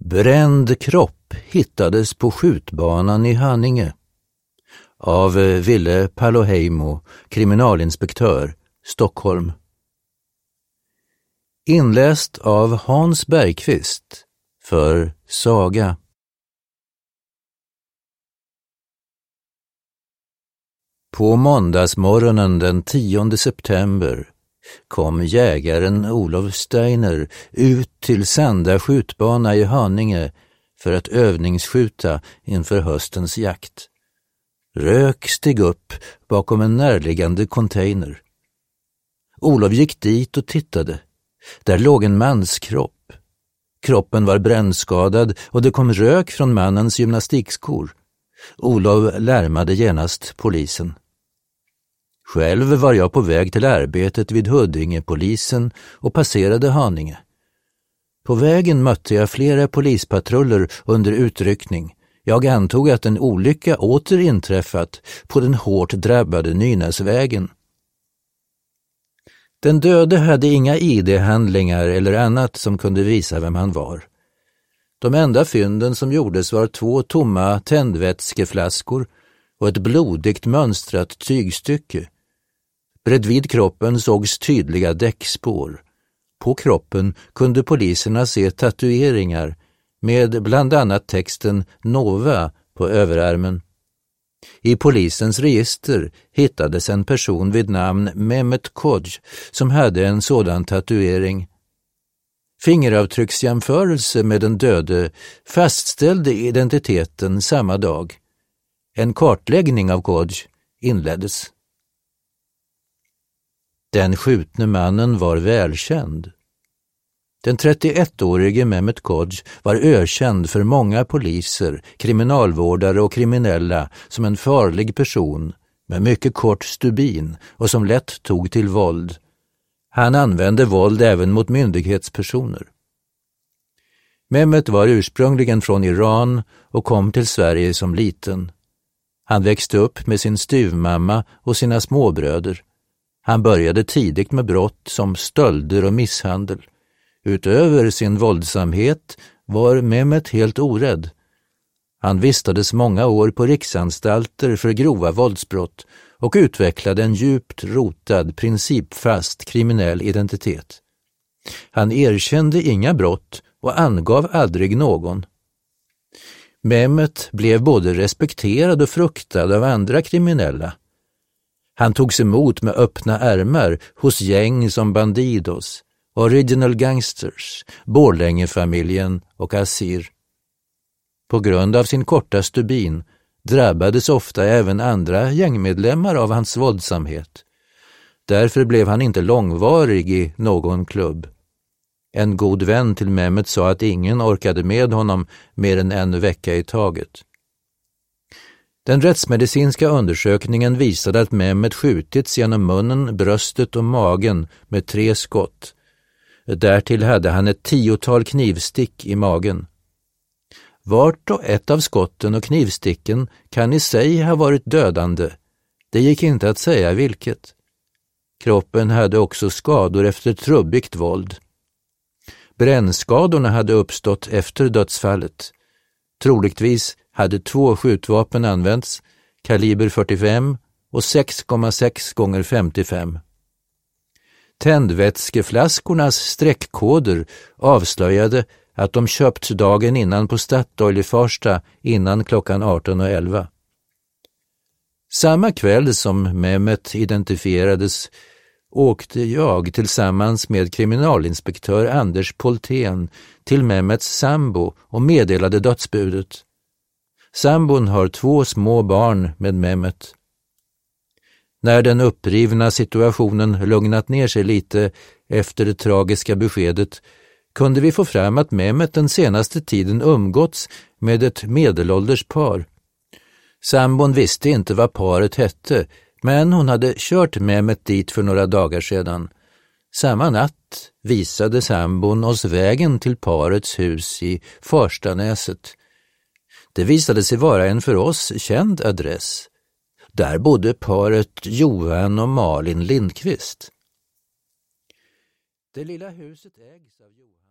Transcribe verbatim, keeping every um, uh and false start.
Bränd kropp hittades på skjutbanan i Haninge av Ville Paloheimo, kriminalinspektör, Stockholm. Inläst av Hans Bergqvist för Saga. På måndagsmorgonen den tionde september kom jägaren Olof Steiner ut till Sända skjutbana i Haninge för att övningsskjuta inför höstens jakt. Rök steg upp bakom en närliggande container. Olof gick dit och tittade. Där låg en mans kropp. Kroppen var brännskadad och det kom rök från mannens gymnastikskor. Olof larmade genast polisen. Själv var jag på väg till arbetet vid Huddinge-polisen och passerade Haninge. På vägen mötte jag flera polispatruller under utryckning. Jag antog att en olycka åter inträffat på den hårt drabbade Nynäsvägen. Den döde hade inga I D-handlingar eller annat som kunde visa vem han var. De enda fynden som gjordes var två tomma tändvätskeflaskor och ett blodigt mönstrat tygstycke. Bredvid kroppen sågs tydliga däckspår. På kroppen kunde poliserna se tatueringar med bland annat texten Nova på överarmen. I polisens register hittades en person vid namn Mehmet Kodj som hade en sådan tatuering. Fingeravtrycksjämförelse med den döde fastställde identiteten samma dag. En kartläggning av Kodj inleddes. Den skjutne mannen var välkänd. Den trettioettårige Mehmet Kodj var ökänd för många poliser, kriminalvårdare och kriminella som en farlig person med mycket kort stubin och som lätt tog till våld. Han använde våld även mot myndighetspersoner. Mehmet var ursprungligen från Iran och kom till Sverige som liten. Han växte upp med sin styvmamma och sina småbröder. Han började tidigt med brott som stölder och misshandel. Utöver sin våldsamhet var Mehmet helt orädd. Han vistades många år på riksanstalter för grova våldsbrott och utvecklade en djupt rotad, principfast kriminell identitet. Han erkände inga brott och angav aldrig någon. Mehmet blev både respekterad och fruktad av andra kriminella. Han togs emot med öppna ärmar hos gäng som Bandidos, Original Gangsters, Borlängefamiljen och Asir. På grund av sin korta stubin drabbades ofta även andra gängmedlemmar av hans våldsamhet. Därför blev han inte långvarig i någon klubb. En god vän till Mehmet sa att ingen orkade med honom mer än en vecka i taget. Den rättsmedicinska undersökningen visade att Mehmet skjutits genom munnen, bröstet och magen med tre skott. Därtill hade han ett tiotal knivstick i magen. Vart och ett av skotten och knivsticken kan i sig ha varit dödande. Det gick inte att säga vilket. Kroppen hade också skador efter trubbigt våld. Brännskadorna hade uppstått efter dödsfallet. Troligtvis hade två skjutvapen använts, kaliber fyrtiofem och sex komma sex gånger femtiofem. Tändvätskeflaskornas streckkoder avslöjade att de köpts dagen innan på Statoil i Farsta innan klockan arton och elva. Samma kväll som Mehmet identifierades åkte jag tillsammans med kriminalinspektör Anders Poltén till Mehmets sambo och meddelade dödsbudet. Sambon har två små barn med Mehmet. När den upprivna situationen lugnat ner sig lite efter det tragiska beskedet kunde vi få fram att Mehmet den senaste tiden umgåtts med ett medelålders par. Sambon visste inte vad paret hette, men hon hade kört Mehmet dit för några dagar sedan. Samma natt visade sambon oss vägen till parets hus i Farstanäset. Det visade sig vara en för oss känd adress. Där bodde paret Johan och Malin Lindqvist. Det lilla huset ägs av Johan.